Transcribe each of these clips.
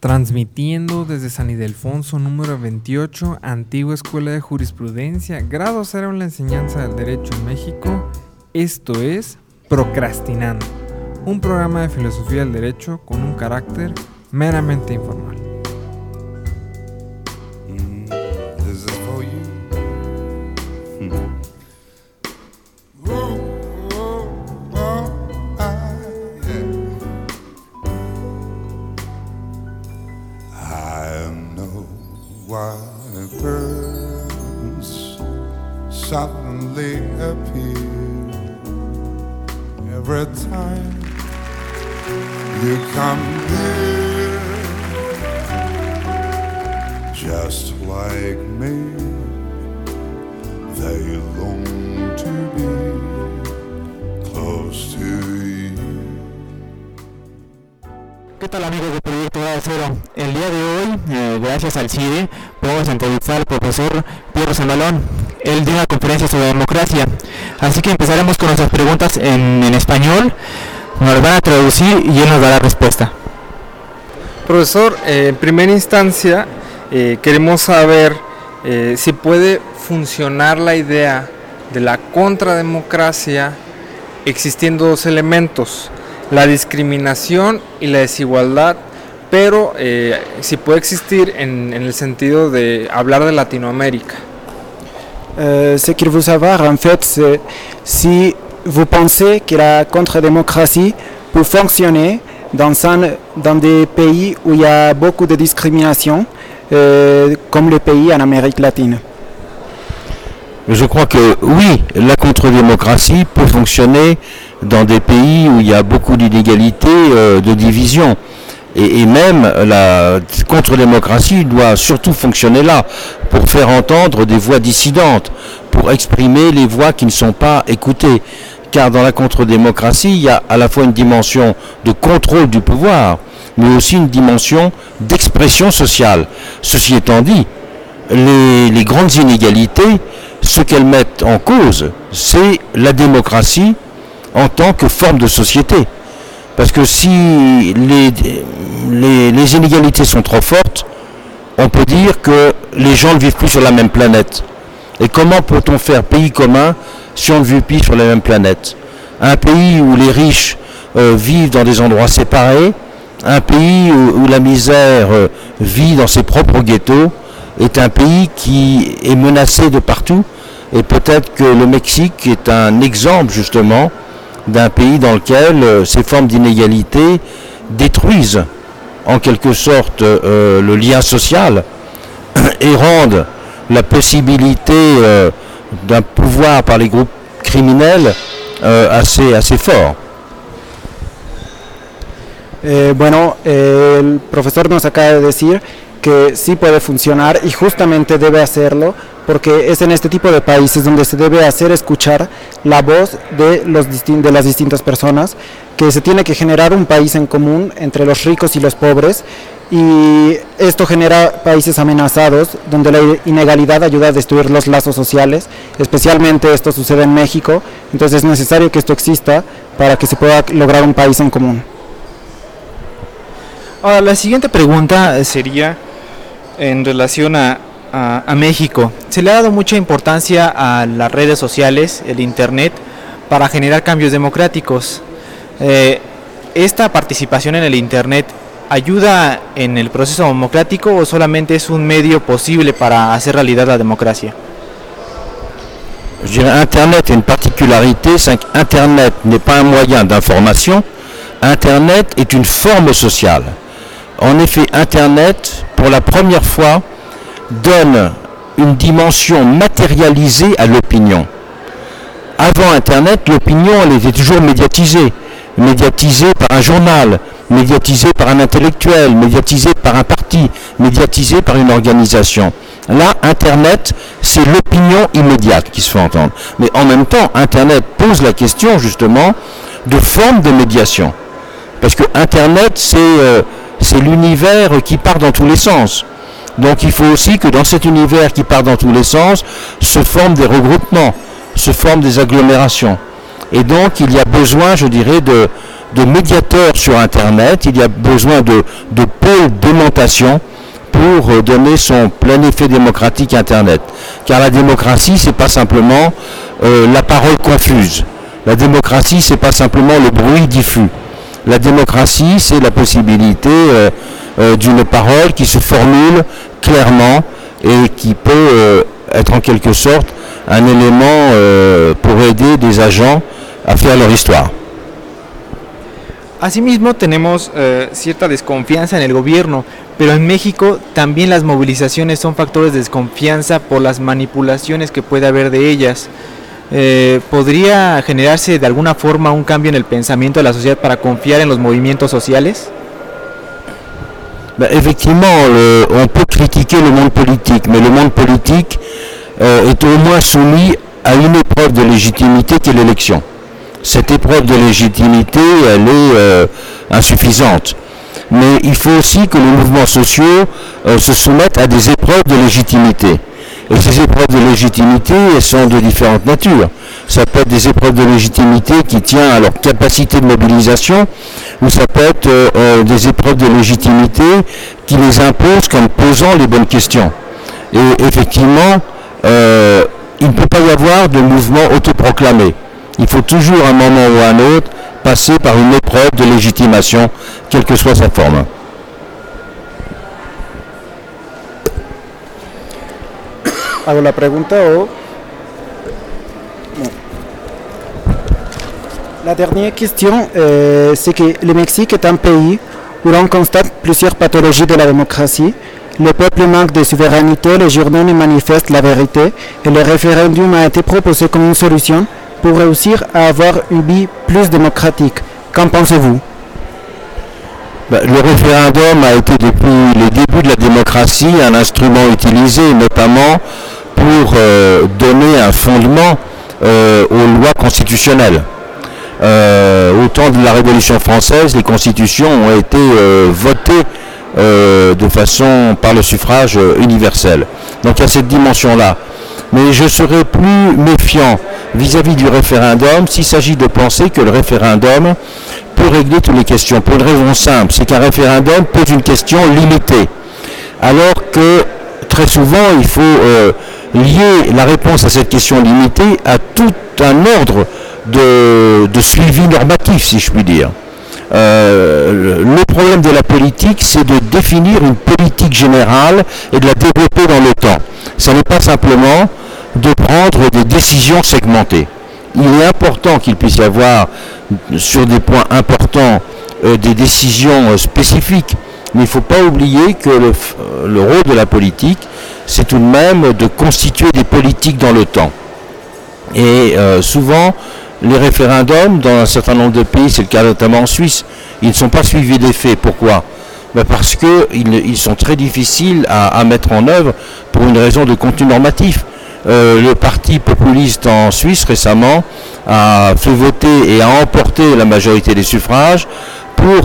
Transmitiendo desde San Ildefonso número 28, Antigua Escuela de Jurisprudencia, grado 0 en la enseñanza del Derecho en México, esto es Procrastinando, un programa de filosofía del derecho con un carácter meramente informal. Suddenly appear every time you come near, just like me, they long to be close to you. ¿Qué tal, amigos de Proyecto Grado Cero? El día de hoy, gracias al CIDE, podemos entrevistar al profesor Pierro Sandalón. Él dio una conferencia sobre democracia, así que empezaremos con nuestras preguntas en español, nos las van a traducir y él nos dará respuesta. Profesor, en primera instancia queremos saber si puede funcionar la idea de la contrademocracia existiendo dos elementos, la discriminación y la desigualdad, pero si puede existir en el sentido de hablar de Latinoamérica. Ce qu'il veut savoir en fait, c'est si vous pensez que la contre-démocratie peut fonctionner dans des pays où il y a beaucoup de discrimination, comme les pays en Amérique latine. Je crois que oui, la contre-démocratie peut fonctionner dans des pays où il y a beaucoup d'inégalités, de division. Et même la contre-démocratie doit surtout fonctionner là, pour faire entendre des voix dissidentes, pour exprimer les voix qui ne sont pas écoutées. Car dans la contre-démocratie, il y a à la fois une dimension de contrôle du pouvoir, mais aussi une dimension d'expression sociale. Ceci étant dit, les grandes inégalités, ce qu'elles mettent en cause, c'est la démocratie en tant que forme de société. Parce que si les inégalités sont trop fortes, on peut dire que les gens ne vivent plus sur la même planète. Et comment peut-on faire pays commun si on ne vit plus sur la même planète? Un pays où les riches vivent dans des endroits séparés, un pays où la misère vit dans ses propres ghettos, est un pays qui est menacé de partout. Et peut-être que le Mexique est un exemple justement d'un pays dans lequel ces formes d'inégalité détruisent en quelque sorte le lien social et rendent la possibilité d'un pouvoir par les groupes criminels assez fort. Bueno, el profesor nos acaba de decir que sí puede funcionar y justamente debe hacerlo porque es en este tipo de países donde se debe hacer escuchar la voz de las distintas personas, que se tiene que generar un país en común entre los ricos y los pobres, y esto genera países amenazados donde la inegalidad ayuda a destruir los lazos sociales, especialmente esto sucede en México, entonces es necesario que esto exista para que se pueda lograr un país en común. Ahora, la siguiente pregunta sería en relación a México. Se le ha dado mucha importancia a las redes sociales, el internet, para generar cambios democráticos. ¿Esta participación en el internet ayuda en el proceso democrático o solamente es un medio posible para hacer realidad la democracia? Je dirais Internet a une particularité, c'est qu'Internet n'est pas un moyen d'information, Internet est une forme sociale. En effet, Internet, pour la première fois, donne une dimension matérialisée à l'opinion. Avant Internet, l'opinion, elle était toujours médiatisée par un journal, médiatisée par un intellectuel, médiatisée par un parti, médiatisée par une organisation. Là, Internet, c'est l'opinion immédiate qui se fait entendre. Mais en même temps, Internet pose la question, justement, de forme de médiation. Parce que Internet, c'est l'univers qui part dans tous les sens. Donc il faut aussi que dans cet univers qui part dans tous les sens, se forment des regroupements, se forment des agglomérations. Et donc il y a besoin, je dirais, de médiateurs sur Internet, il y a besoin de pôles d'aimantation pour donner son plein effet démocratique Internet. Car la démocratie, c'est pas simplement la parole confuse. La démocratie, c'est pas simplement le bruit diffus. La démocratie, c'est la possibilité d'une parole qui se formule clairement et qui peut être en quelque sorte un élément pour aider des agents a faire leur histoire. Asimismo, tenemos cierta desconfianza en el gobierno, pero en México también las movilizaciones son factores de desconfianza por las manipulaciones que puede haber de ellas. ¿Podría generarse de alguna forma un cambio en el pensamiento de la sociedad para confiar en los movimientos sociales? Effectivement, on peut critiquer le monde politique, mais le monde politique est au moins soumis à une épreuve de légitimité qui est l'élection. Cette épreuve de légitimité, elle est insuffisante. Mais il faut aussi que les mouvements sociaux se soumettent à des épreuves de légitimité. Et ces épreuves de légitimité, elles sont de différentes natures. Ça peut être des épreuves de légitimité qui tiennent à leur capacité de mobilisation, ou ça peut être des épreuves de légitimité qui les imposent comme posant les bonnes questions. Et effectivement, il ne peut pas y avoir de mouvement autoproclamé. Il faut toujours, à un moment ou à un autre, passer par une épreuve de légitimation, quelle que soit sa forme. Hago la pregunta o... La dernière question, c'est que le Mexique est un pays où l'on constate plusieurs pathologies de la démocratie. Le peuple manque de souveraineté, les journaux ne manifestent la vérité et le référendum a été proposé comme une solution pour réussir à avoir une vie plus démocratique. Qu'en pensez-vous? Le référendum a été depuis les débuts de la démocratie un instrument utilisé notamment pour donner un fondement aux lois constitutionnelles. Au temps de la Révolution française, les constitutions ont été votées de façon par le suffrage universel. Donc il y a cette dimension-là. Mais je serais plus méfiant vis-à-vis du référendum s'il s'agit de penser que le référendum peut régler toutes les questions. Pour une raison simple, c'est qu'un référendum pose une question limitée. Alors que très souvent, il faut lier la réponse à cette question limitée à tout un ordre de suivi normatif, si je puis dire. Le problème de la politique, c'est de définir une politique générale et de la développer dans le temps. Ce n'est pas simplement de prendre des décisions segmentées. Il est important qu'il puisse y avoir, sur des points importants, des décisions spécifiques, mais il ne faut pas oublier que le rôle de la politique, c'est tout de même de constituer des politiques dans le temps. Et souvent, les référendums, dans un certain nombre de pays, c'est le cas notamment en Suisse, ils ne sont pas suivis des faits. Pourquoi ? Parce qu'ils sont très difficiles à mettre en œuvre pour une raison de contenu normatif. Le parti populiste en Suisse récemment a fait voter et a emporté la majorité des suffrages pour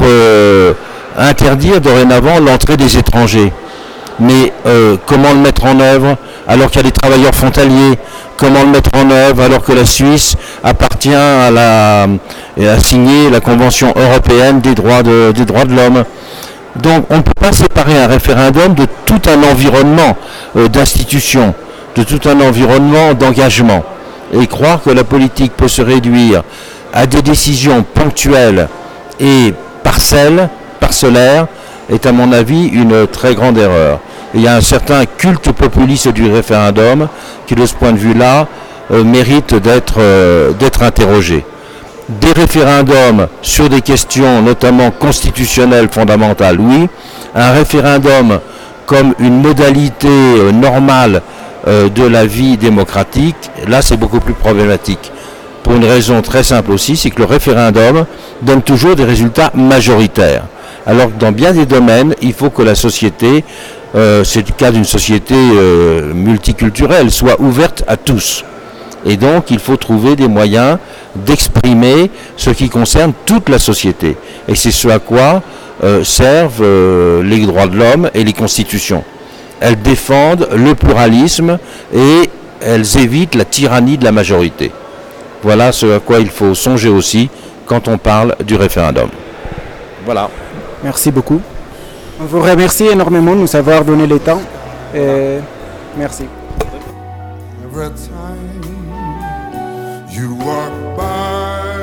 interdire dorénavant l'entrée des étrangers. Mais comment le mettre en œuvre alors qu'il y a des travailleurs frontaliers? Comment le mettre en œuvre alors que la Suisse appartient a signé la Convention européenne des droits de l'homme? Donc on ne peut pas séparer un référendum de tout un environnement d'institutions, de tout un environnement d'engagement. Et croire que la politique peut se réduire à des décisions ponctuelles et parcellaires, est à mon avis une très grande erreur. Il y a un certain culte populiste du référendum qui, de ce point de vue-là, mérite d'être interrogé. Des référendums sur des questions notamment constitutionnelles fondamentales, oui. Un référendum comme une modalité normale de la vie démocratique, là c'est beaucoup plus problématique. Pour une raison très simple aussi, c'est que le référendum donne toujours des résultats majoritaires. Alors que dans bien des domaines, il faut que la société, c'est le cas d'une société multiculturelle, soit ouverte à tous. Et donc il faut trouver des moyens d'exprimer ce qui concerne toute la société. Et c'est ce à quoi servent les droits de l'homme et les constitutions. Elles défendent le pluralisme et elles évitent la tyrannie de la majorité. Voilà ce à quoi il faut songer aussi quand on parle du référendum. Voilà. Merci beaucoup. On vous remercie énormément de nous avoir donné le temps. Et merci. Every time you walk by,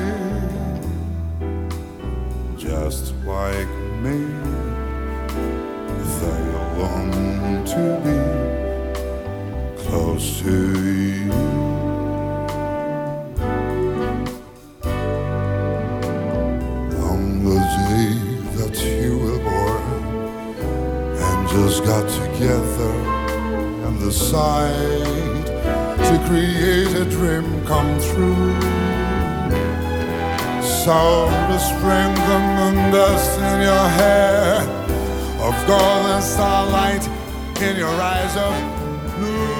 just like me, they long to be close to you. On the day that you were born and just got together, and decide to create a dream come true. So to sprinkle moon dust in your hair, of golden starlight in your eyes of blue.